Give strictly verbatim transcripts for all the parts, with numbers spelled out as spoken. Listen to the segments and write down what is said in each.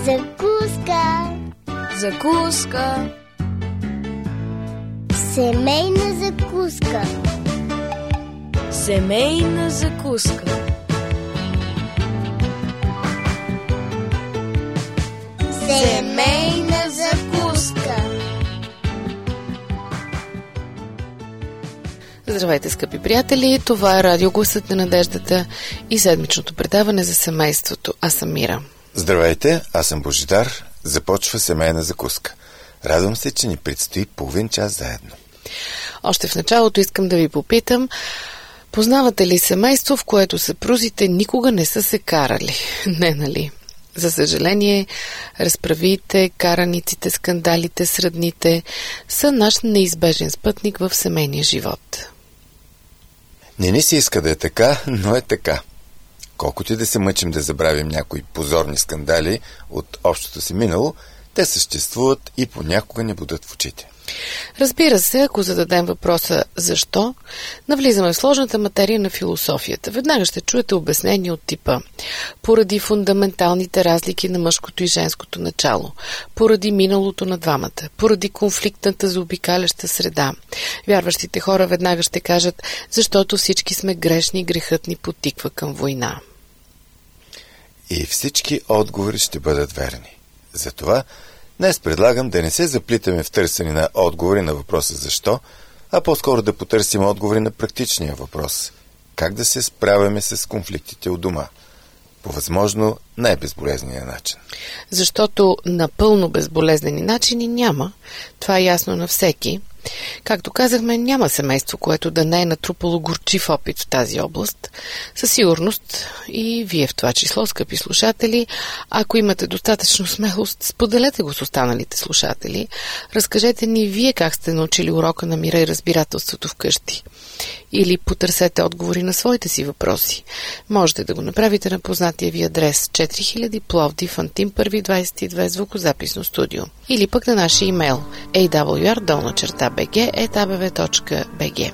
Закуска. Закуска. Семейна закуска. Семейна закуска. Семейна закуска. Здравейте, скъпи приятели! Това е Радио Гласът на надеждата и седмичното предаване за семейството. Аз съм Мира. Здравейте, аз съм Божидар. Започва семейна закуска. Радвам се, че ни предстои половин час заедно. Още в началото искам да ви попитам, познавате ли семейство, в което съпрузите никога не са се карали? Не, нали? За съжаление, разправиите, караниците, скандалите, сръдните са наш неизбежен спътник в семейния живот. Не ни се иска да е така, но е така. Колкото и да се мъчим да забравим някои позорни скандали от общото си минало, те съществуват и понякога ни будат в очите. Разбира се, ако зададем въпроса «Защо?», навлизаме в сложната материя на философията. Веднага ще чуете обяснения от типа поради фундаменталните разлики на мъжкото и женското начало, поради миналото на двамата, поради конфликтната заобикаляща среда. Вярващите хора веднага ще кажат «Защото всички сме грешни и грехът ни подтиква към война». И всички отговори ще бъдат верни. Затова днес предлагам да не се заплитаме в търсене на отговори на въпроса «Защо?», а по-скоро да потърсим отговори на практичния въпрос – как да се справяме с конфликтите у дома по възможно най-безболезнения начин. Защото напълно безболезнени начини няма. Това е ясно на всеки. Както казахме, няма семейство, което да не е натрупало горчив опит в тази област. Със сигурност и вие в това число, скъпи слушатели, ако имате достатъчно смелост, споделете го с останалите слушатели. Разкажете ни вие как сте научили урока на мира и разбирателството вкъщи. Или потърсете отговори на своите си въпроси. Можете да го направите на познатия ви адрес четири хиляди Пловдив, Антим първи двадесет и две, звукозаписно студио. Или пък на нашия имейл ей дабъл ю ар долна черта би джи ет а бе ве точка би джи.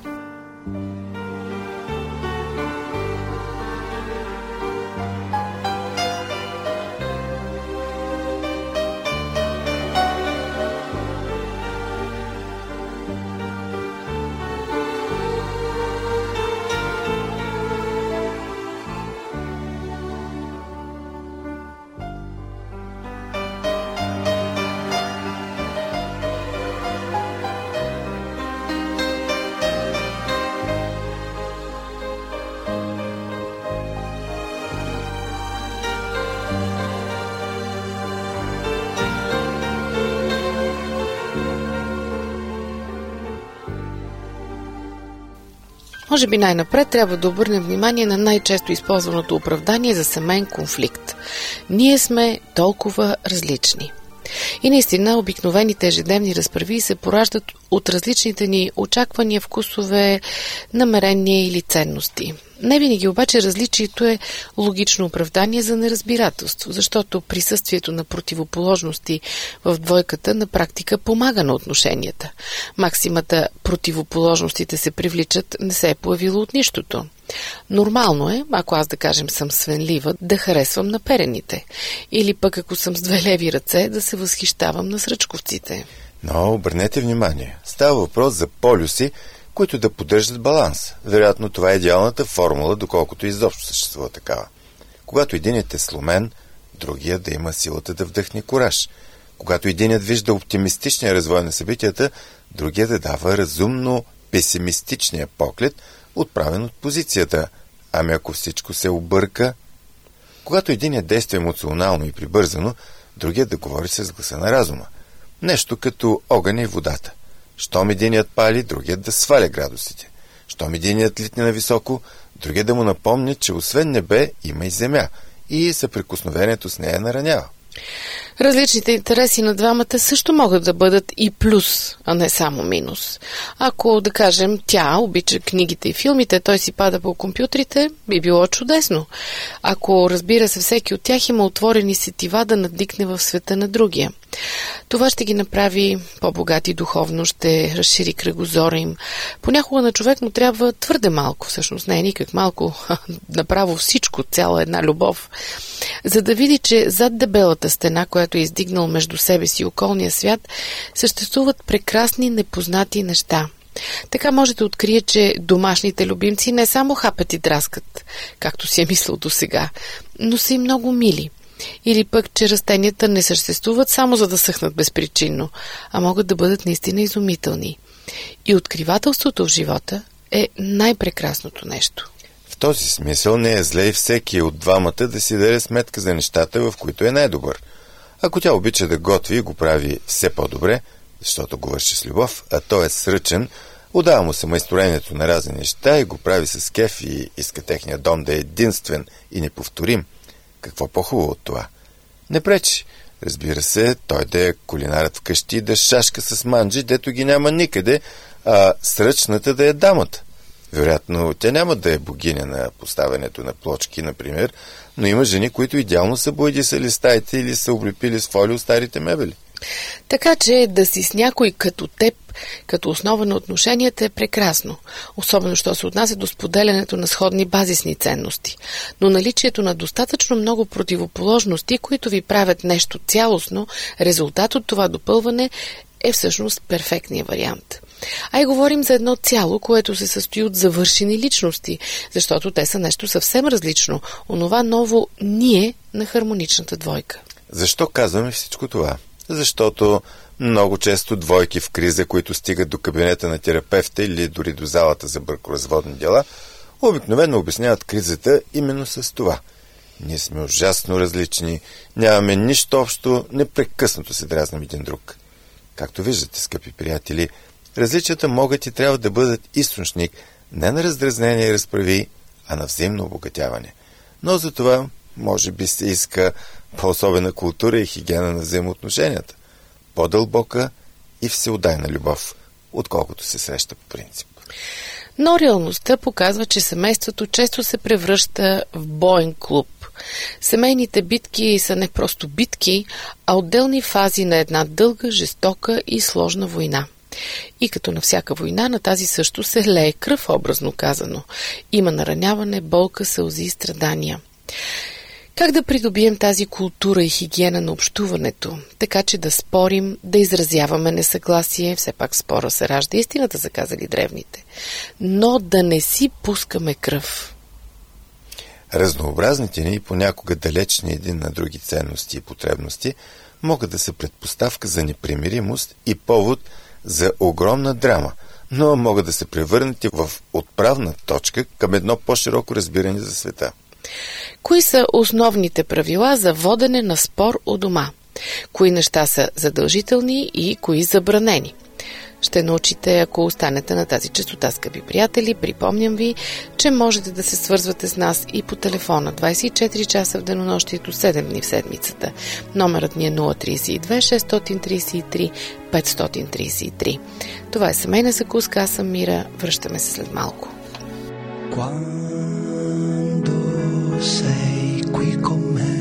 Може би най-напред трябва да обърнем внимание на най-често използваното оправдание за семейен конфликт. Ние сме толкова различни. И наистина обикновените ежедневни разправи се пораждат от различните ни очаквания, вкусове, намерения или ценности. Не винаги обаче различието е логично оправдание за неразбирателство, защото присъствието на противоположности в двойката на практика помага на отношенията. Максимата «противоположностите се привличат» не се е появила от нищото. Нормално е, ако аз да кажем съм свенлива, да харесвам наперените. Или пък ако съм с две леви ръце, да се възхищавам на сръчковците. Но обърнете внимание, става въпрос за полюси, които да поддържат баланс. Вероятно това е идеалната формула, доколкото изобщо съществува такава. Когато единият е сломен, другият да има силата да вдъхне кураж. Когато единият вижда оптимистичния развой на събитията, другият да дава разумно песимистичния поглед, отправен от позицията. Ами ако всичко се обърка? Когато единият действа емоционално и прибързано, другият да говори с гласа на разума. Нещо като огъня и водата. Щом единият пали, другият да сваля градусите. Щом единият литне на високо, другият да му напомни, че освен небе има и земя и съприкосновението с нея наранява. Различните интереси на двамата също могат да бъдат и плюс, а не само минус. Ако, да кажем, тя обича книгите и филмите, той си пада по компютрите, би било чудесно. Ако, разбира се, всеки от тях има отворени сетива да надникне в света на другия. Това ще ги направи по-богати духовно, ще разшири кръгозора им. Понякога на човек му трябва твърде малко, всъщност не е никак малко, направо всичко, цяла една любов, за да види, че зад дебелата стена, която е издигнал между себе си и околния свят, съществуват прекрасни непознати неща. Така може да открие, че домашните любимци не само хапят и драскат, както си е мислил досега, но са и много мили. Или пък, че растенията не съществуват само за да съхнат безпричинно, а могат да бъдат наистина изумителни. И откривателството в живота е най-прекрасното нещо. В този смисъл не е зле и всеки от двамата да си даде сметка за нещата, в които е най-добър. Ако тя обича да готви и го прави все по-добре, защото го върши с любов, а той е сръчен, отдава му се майсторението на разни неща и го прави с кеф и иска техния дом да е единствен и неповторим, какво по-хубаво от това? Не пречи. Разбира се, той да е кулинарът вкъщи и да шашка с манджи, дето ги няма никъде, а сръчната да е дамата. Вероятно, тя няма да е богиня на поставянето на плочки, например, но има жени, които идеално са боядисали стаите или са облепили с фолио старите мебели. Така че да си с някой като теб, като основа на отношенията е прекрасно, особено що се отнася до споделянето на сходни базисни ценности. Но наличието на достатъчно много противоположности, които ви правят нещо цялостно, резултат от това допълване е всъщност перфектният вариант. А и говорим за едно цяло, което се състои от завършени личности, защото те са нещо съвсем различно, онова ново ние на хармоничната двойка. Защо казваме всичко това? Защото много често двойки в криза, които стигат до кабинета на терапевта или дори до залата за бракоразводни дела, обикновено обясняват кризата именно с това. Ние сме ужасно различни, нямаме нищо общо, непрекъснато се дразним един друг. Както виждате, скъпи приятели, различията могат и трябва да бъдат източник не на раздразнение и разправи, а на взаимно обогатяване. Но за това може би се иска по-особена култура и хигиена на взаимоотношенията, по-дълбока и всеотдайна любов, отколкото се среща по принцип. Но реалността показва, че семейството често се превръща в боен клуб. Семейните битки са не просто битки, а отделни фази на една дълга, жестока и сложна война. И като на всяка война, на тази също се лее кръв, образно казано. Има нараняване, болка, сълзи и страдания. Как да придобием тази култура и хигиена на общуването, така че да спорим, да изразяваме несъгласие, все пак спора се ражда истината, са казали древните, но да не си пускаме кръв. Разнообразните ни и понякога далечни един на други ценности и потребности могат да са предпоставка за непримиримост и повод за огромна драма, но могат да се превърнат в отправна точка към едно по-широко разбиране за света. Кои са основните правила за водене на спор у дома? Кои неща са задължителни и кои забранени? Ще научите, ако останете на тази честота, скъпи приятели. Припомням ви, че можете да се свързвате с нас и по телефона двайсет и четири часа в денонощието, седем дни в седмицата. Номерът ни е нула три две шест три три пет три три. Това е семейна закуска, аз съм Мира. Връщаме се след малко. Sei qui con me,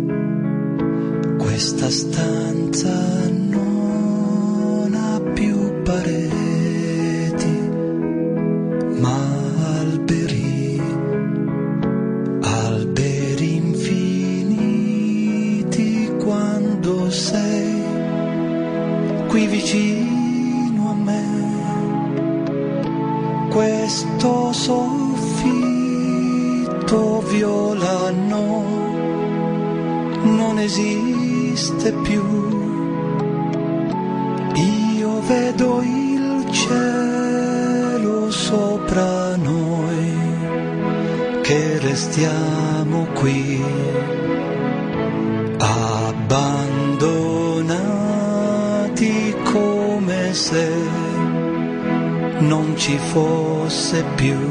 questa stanza non ha più pareti, ma alberi, alberi infiniti. Quando sei qui vicino a me, questo soffitto violano non esiste più. Io vedo il cielo sopra noi, che restiamo qui abbandonati, come se non ci fosse più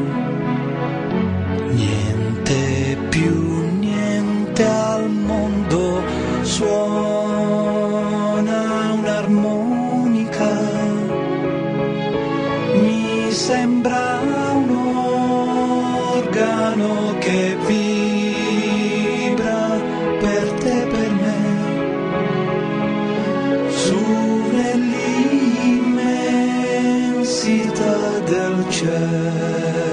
niente più, niente al mondo. Suona un'armonica, mi sembra un organo che vibra per te e per me, su nell'immensità del cielo.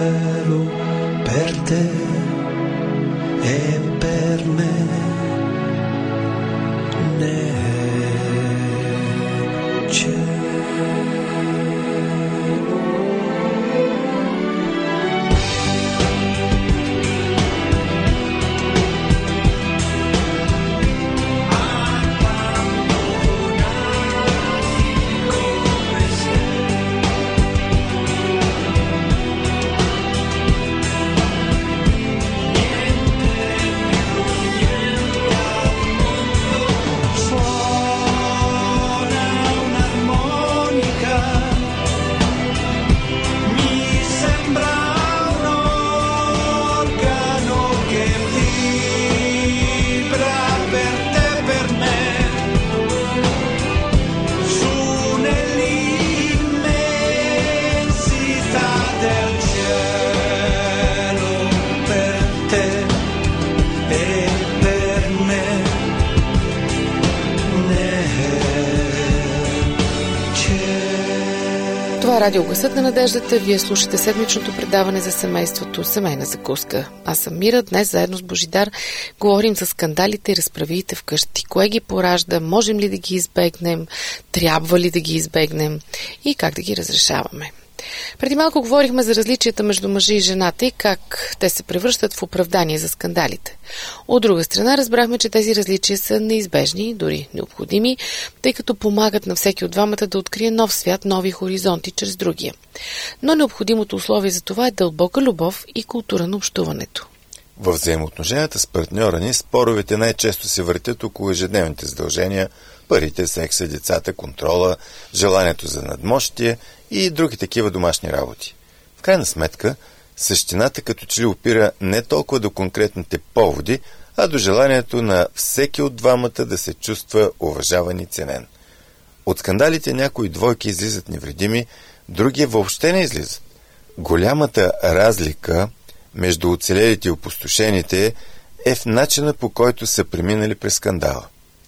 Това е радио Гласът на надеждата. Вие слушате седмичното предаване за семейството Семейна закуска. Аз съм Мира. Днес заедно с Божидар говорим за скандалите и разправиите вкъщи. Кое ги поражда? Можем ли да ги избегнем? Трябва ли да ги избегнем? И как да ги разрешаваме? Преди малко говорихме за различията между мъжа и жената и как те се превръщат в оправдание за скандалите. От друга страна разбрахме, че тези различия са неизбежни, дори необходими, тъй като помагат на всеки от двамата да открие нов свят, нови хоризонти чрез другия. Но необходимото условие за това е дълбока любов и култура на общуването. Във взаимоотношенията с партньора ни споровете най-често се въртят около ежедневните задължения, парите, секса, децата, контрола, желанието за надмощие и други такива домашни работи. В крайна сметка, същината като че ли опира не толкова до конкретните поводи, а до желанието на всеки от двамата да се чувства уважаван и ценен. От скандалите някои двойки излизат невредими, други въобще не излизат. Голямата разлика между оцелелите и опустошените е в начина, по който са преминали през скандала.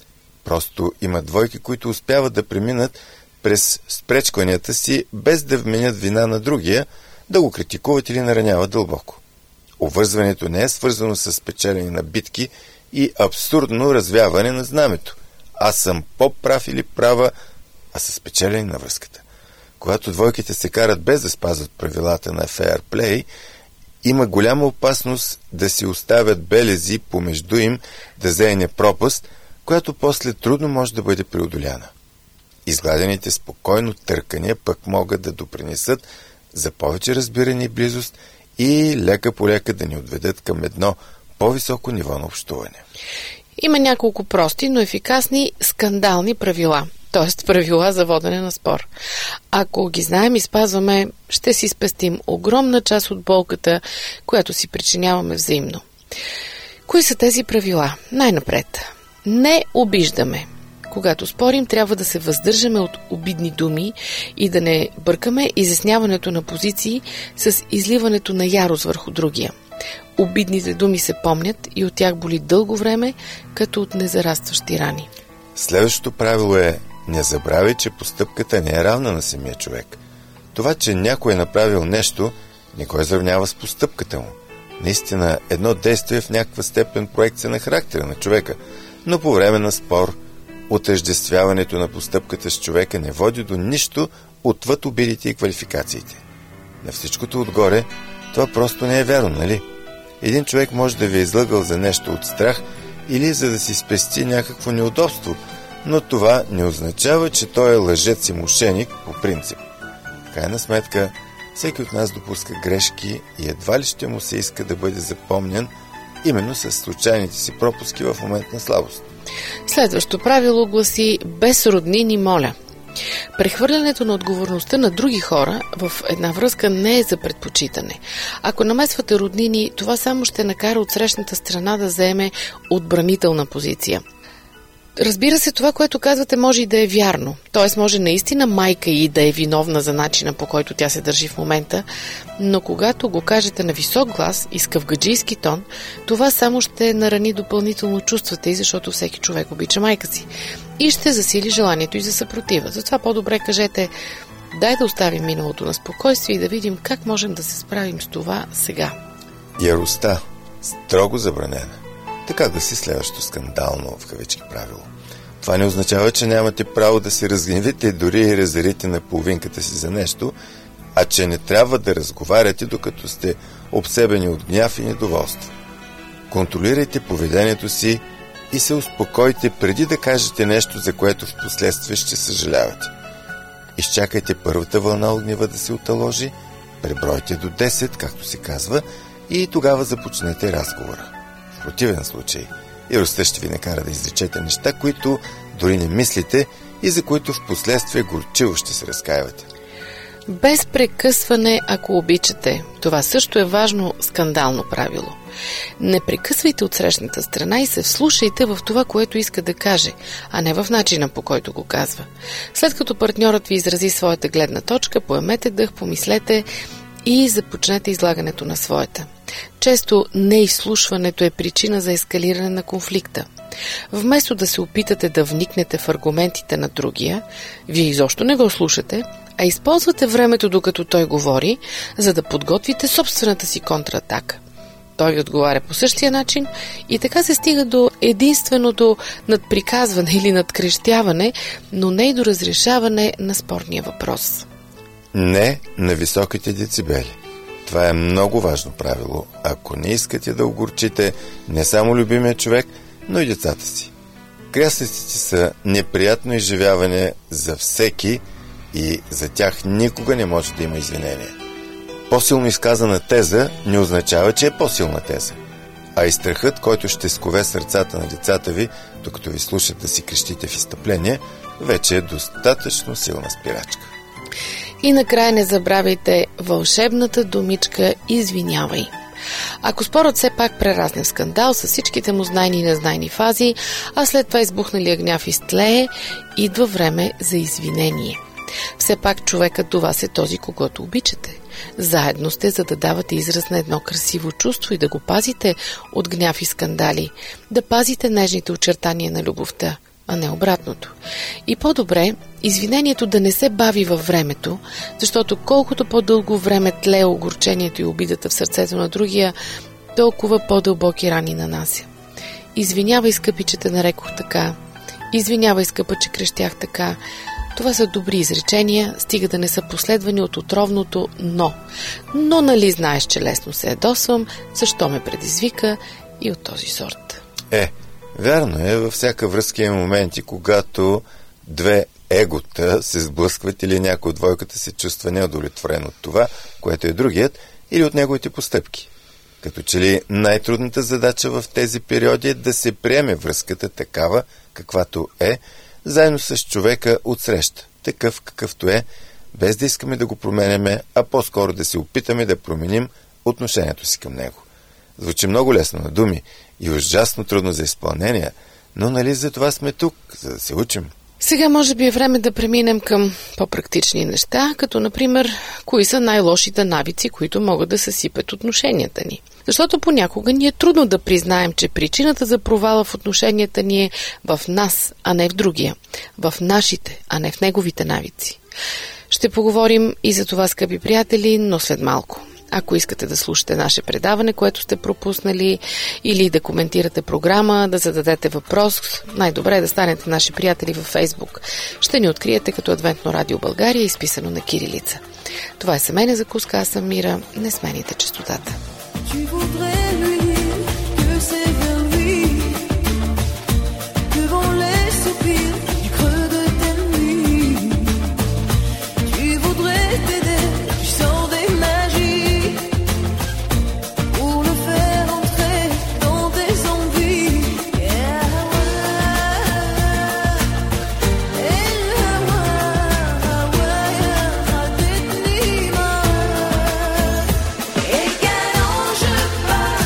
Просто има двойки, които успяват да преминат през спречкванията си, без да вменят вина на другия, да го критикуват или нараняват дълбоко. Обвързването не е свързано с печелене на битки и абсурдно развяване на знамето. Аз съм по-прав или права, а с печелене на връзката. Когато двойките се карат без да спазват правилата на fair play, има голяма опасност да си оставят белези помежду им, да зеене пропаст, която после трудно може да бъде преодоляна. Изгладените спокойно търкания пък могат да допринесат за повече разбиране и близост и лека по лека да ни отведат към едно по-високо ниво на общуване. Има няколко прости, но ефикасни скандални правила, т.е. правила за водене на спор. Ако ги знаем и спазваме, ще си спестим огромна част от болката, която си причиняваме взаимно. Кои са тези правила? Най-напред. Не обиждаме. Когато спорим, трябва да се въздържаме от обидни думи и да не бъркаме изясняването на позиции с изливането на ярост върху другия. Обидните думи се помнят и от тях боли дълго време, като от незарастващи рани. Следващото правило е: не забравяй, че постъпката не е равна на самия човек. Това, че някой е направил нещо, не го изравнява с постъпката му. Наистина, едно действие в някаква степен проекция на характера на човека, но по време на спор отъждествяването на постъпката с човека не води до нищо отвъд обидите и квалификациите. На всичкото отгоре, това просто не е вярно, нали? Един човек може да ви е излъгал за нещо от страх или за да си спести някакво неудобство, но това не означава, че той е лъжец и мошеник по принцип. В крайна сметка, всеки от нас допуска грешки и едва ли ще му се иска да бъде запомнен именно с случайните си пропуски в момент на слабост. Следващо правило гласи: без роднини моля. Прехвърлянето на отговорността на други хора в една връзка не е за предпочитане. Ако намесвате роднини, това само ще накара отсрещната страна да заеме отбранителна позиция. Разбира се, това, което казвате, може и да е вярно. Т.е. може наистина майка и да е виновна за начина, по който тя се държи в момента, но когато го кажете на висок глас и с къвгаджийски тон, това само ще нарани допълнително чувствата й, защото всеки човек обича майка си и ще засили желанието й за съпротива. Затова по-добре кажете: дай да оставим миналото на спокойствие и да видим как можем да се справим с това сега. Яростта строго забранена. Така гласи следващото скандално в кавички правило. Това не означава, че нямате право да се разгневите и дори и разорите на половинката си за нещо, а че не трябва да разговаряте, докато сте обсебени от гняв и недоволство. Контролирайте поведението си и се успокойте преди да кажете нещо, за което в последствие ще съжалявате. Изчакайте първата вълна от гнева да се оталожи, пребройте до десет, както се казва, и тогава започнете разговора. В противен случай яростта ще ви накара да изречете неща, които дори не мислите и за които в последствие горчиво ще се разкаивате. Без прекъсване, ако обичате. Това също е важно скандално правило. Не прекъсвайте от срещната страна и се вслушайте в това, което иска да каже, а не в начина, по който го казва. След като партньорът ви изрази своята гледна точка, поемете дъх, помислете и започнете излагането на своята. Често неизслушването е причина за ескалиране на конфликта. Вместо да се опитате да вникнете в аргументите на другия, вие изобщо не го слушате, а използвате времето, докато той говори, за да подготвите собствената си контратака. Той ви отговаря по същия начин и така се стига до единственото надприказване или надкрещяване, но не и до разрешаване на спорния въпрос. Не на високите децибели. Това е много важно правило, ако не искате да огорчите не само любимия човек, но и децата си. Крясъците са неприятно изживяване за всеки и за тях никога не може да има извинение. По-силно изказана теза не означава, че е по-силна теза. А и страхът, който ще скове сърцата на децата ви, докато ви слушат да си крещите в изстъпление, вече е достатъчно силна спирачка. И накрая не забравяйте вълшебната думичка «извинявай». Ако спорът все пак прерасне в скандал с всичките му знайни и незнайни фази, а след това избухналия гняв изтлее, идва време за извинение. Все пак човекът до вас е този, когото обичате. Заедно сте, за да давате израз на едно красиво чувство и да го пазите от гняв и скандали, да пазите нежните очертания на любовта, а не обратното. И по-добре извинението да не се бави във времето, защото колкото по-дълго време тлее огорчението и обидата в сърцето на другия, толкова по-дълбоки рани нанася. Извинявай, скъпи, че те нарекох така. Извинявай, скъпа, че крещях така. Това са добри изречения, стига да не са последвани от отровното «но». Но нали знаеш, че лесно се ядосвам, защо ме предизвика и от този сорт. Е, вярно е, във всяка връзка има моменти, когато две егота се сблъскват или някой от двойката се чувства неудовлетворен от това, което е другият, или от неговите постъпки. Като че ли най-трудната задача в тези периоди е да се приеме връзката такава, каквато е, заедно с човека отсреща, такъв какъвто е, без да искаме да го променяме, а по-скоро да се опитаме да променим отношението си към него. Звучи много лесно на думи и ужасно трудно за изпълнение, но нали за това сме тук, за да се учим. Сега може би е време да преминем към по-практични неща, като например, кои са най-лошите навици, които могат да съсипят отношенията ни. Защото понякога ни е трудно да признаем, че причината за провала в отношенията ни е в нас, а не в другия. В нашите, а не в неговите навици. Ще поговорим и за това, скъпи приятели, но след малко. Ако искате да слушате наше предаване, което сте пропуснали, или да коментирате програма, да зададете въпрос, най-добре е да станете наши приятели във Фейсбук. Ще ни откриете като Адвентно радио България, изписано на кирилица. Това е Семейна закуска, аз съм Мира. Не смените честотата. Et qu'un ange part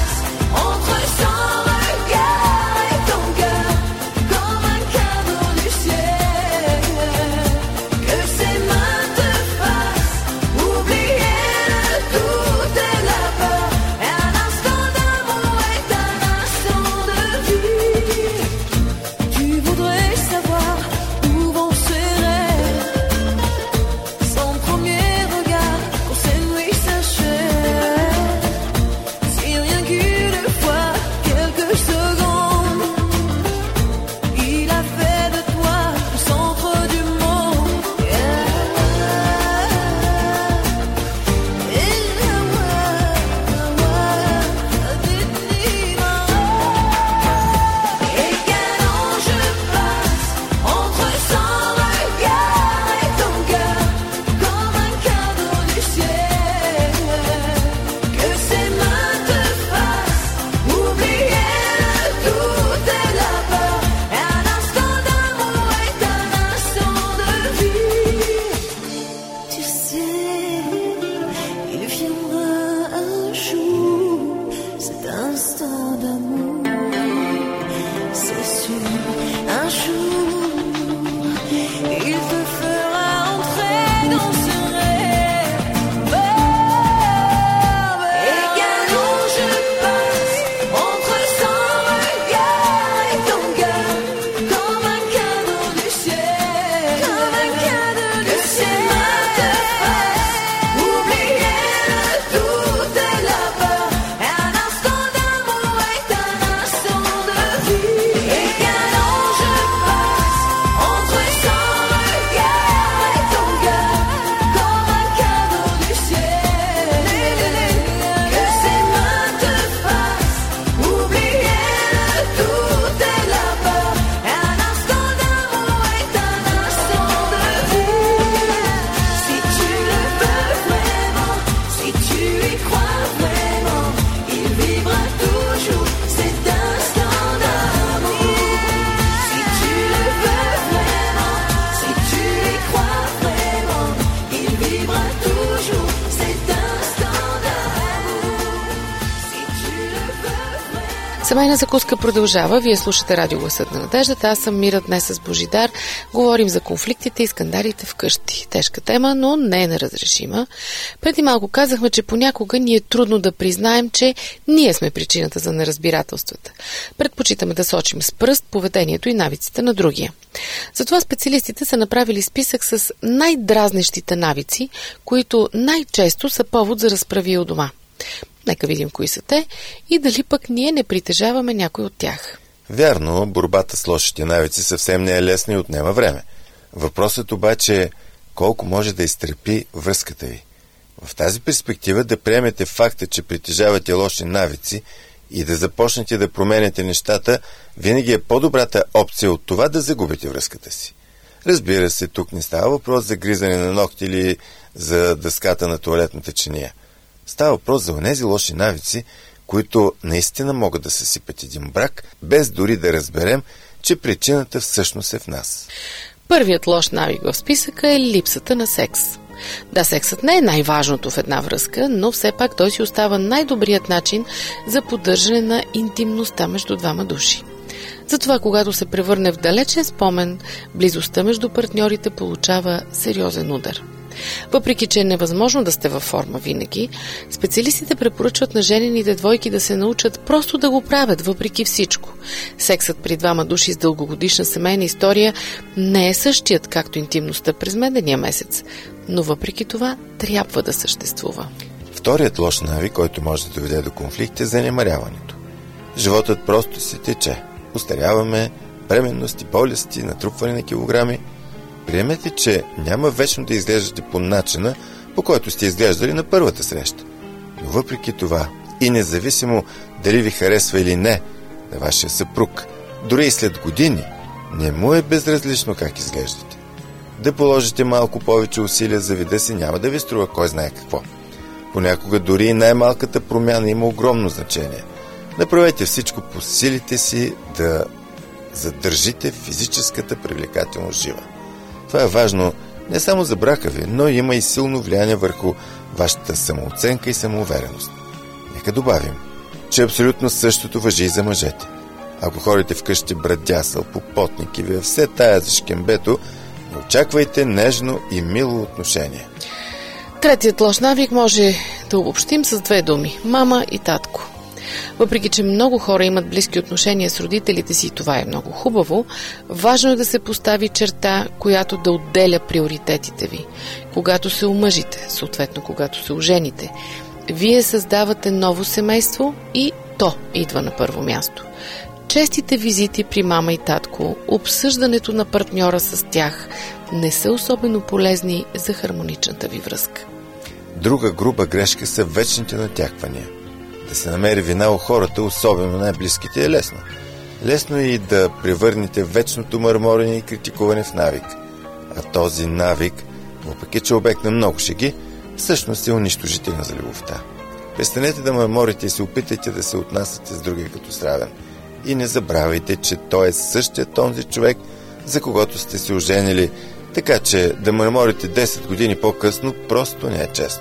Семейна закуска продължава. Вие слушате Радио Гласът на надеждата. Аз съм Мира, днес с Божидар. Говорим за конфликтите и скандалите вкъщи. Тежка тема, но не е неразрешима. Преди малко казахме, че понякога ни е трудно да признаем, че ние сме причината за неразбирателствата. Предпочитаме да сочим с пръст поведението и навиците на другия. Затова специалистите са направили списък с най-дразнещите навици, които най-често са повод за разправи у дома. Нека видим кои са те и дали пък ние не притежаваме някой от тях. Вярно, борбата с лошите навици съвсем не е лесна и отнема време. Въпросът обаче е колко може да изтърпи връзката ви. В тази перспектива да приемете факта, че притежавате лоши навици и да започнете да променяте нещата, винаги е по-добрата опция от това да загубите връзката си. Разбира се, тук не става въпрос за гризане на ногти или за дъската на тоалетната чиния. Става въпрос за онези лоши навици, които наистина могат да съсипят един брак, без дори да разберем, че причината всъщност е в нас. Първият лош навик в списъка е липсата на секс. Да, сексът не е най-важното в една връзка, но все пак той си остава най-добрият начин за поддържане на интимността между двама души. Затова, когато се превърне в далечен спомен, близостта между партньорите получава сериозен удар. Въпреки че е невъзможно да сте във форма винаги, специалистите препоръчват на женените двойки да се научат просто да го правят въпреки всичко. Сексът при двама души с дългогодишна семейна история не е същият, както интимността през медения месец, но въпреки това трябва да съществува. Вторият лош навик, който може да доведе до конфликт, е занемаряването. Животът просто се тече. Остаряваме, бременности, болести, натрупване на килограми. Приемете, че няма вечно да изглеждате по начина, по който сте изглеждали на първата среща. Но въпреки това, и независимо дали ви харесва или не на вашия съпруг, дори и след години, не му е безразлично как изглеждате. Да положите малко повече усилия за вида си няма да ви струва кой знае какво. Понякога дори и най-малката промяна има огромно значение. Направете всичко по силите си да задържите физическата привлекателност жива. Това е важно не само за брака ви, но има и силно влияние върху вашата самооценка и самоувереност. Нека добавим, че абсолютно същото важи и за мъжете. Ако ходите вкъщи брадясъл, попотник и ви е все тая за шкембето, не очаквайте нежно и мило отношение. Третият лош навик може да обобщим с две думи – мама и татко. Въпреки че много хора имат близки отношения с родителите си и това е много хубаво, важно е да се постави черта, която да отделя приоритетите ви. Когато се омъжите, съответно когато се ожените, вие създавате ново семейство и то идва на първо място. Честите визити при мама и татко, обсъждането на партньора с тях не са особено полезни за хармоничната ви връзка. Друга груба грешка са вечните натяквания. Да се намери вина у хората, особено най-близките, е лесно. Лесно е и да превърнете вечното мърморене и критикуване в навик. А този навик, въпреки че обект на много шеги, всъщност е унищожителен за любовта. Престанете да мърморите и се опитайте да се отнасяте с другия като с равен. И не забравяйте, че той е същият този човек, за когото сте се оженили, така че да мърморите десет години по-късно просто не е честно.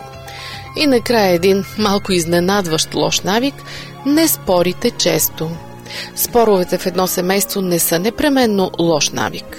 И накрая един малко изненадващ лош навик – не спорите често. Споровете в едно семейство не са непременно лош навик.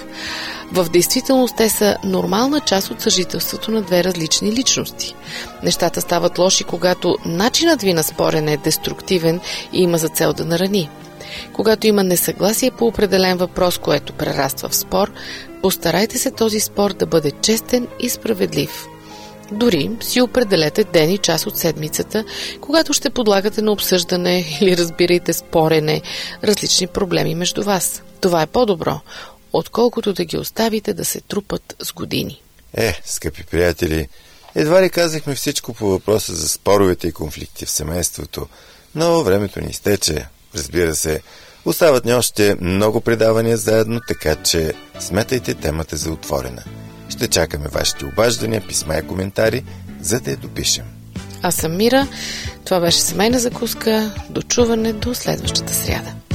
В действителност те са нормална част от съжителството на две различни личности. Нещата стават лоши, когато начинът ви на спорене е деструктивен и има за цел да нарани. Когато има несъгласие по определен въпрос, което прераства в спор, постарайте се този спор да бъде честен и справедлив. Дори си определете ден и час от седмицата, когато ще подлагате на обсъждане или разбирайте спорене различни проблеми между вас. Това е по-добро, отколкото да ги оставите да се трупат с години. Е, скъпи приятели, едва ли казахме всичко по въпроса за споровете и конфликти в семейството, но времето ни изтече. Разбира се, остават ни още много предавания заедно, така че сметайте темата за отворена. Ще чакаме вашите обаждания, писма и коментари, за да я допишем. Аз съм Мира, това беше семейна закуска, до чуване до следващата сряда.